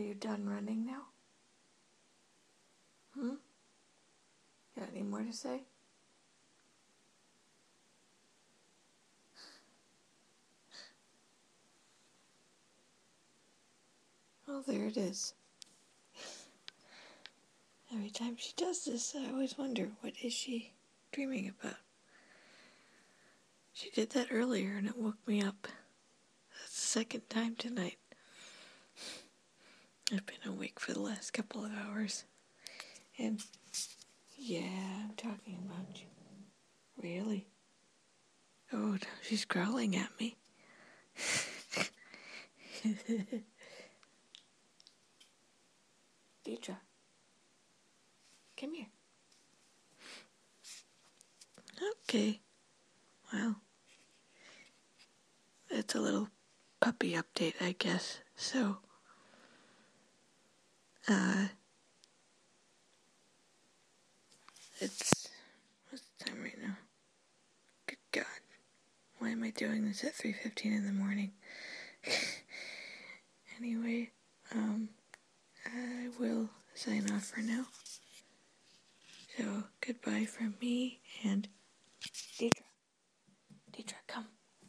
you done running now? Got any more to say? Well, there it is. Every time she does this, I always wonder, what is she dreaming about? She did that earlier and it woke me up. That's the second time tonight. I've been awake for the last couple of hours. And, yeah, I'm talking about you. Really? Oh, no, she's growling at me. Deidre, come here. Okay. Well, it's a little puppy update, I guess. So, what's the time right now? Good God. Why am I doing this at 3:15 in the morning? Anyway, I will sign off for now. So, goodbye from me and Deidre. Deidre, come.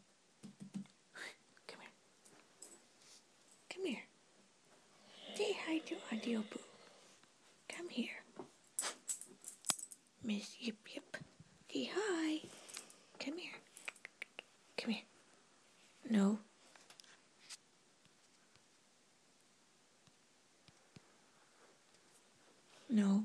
Come here. Come here. Say hi to Audio Boo. Come here. Miss Yip Yip. Say hi. Come here. Come here. No. No.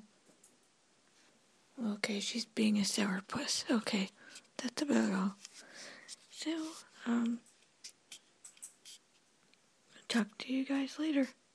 Okay, she's being a sourpuss. Okay, that's about all. So, talk to you guys later.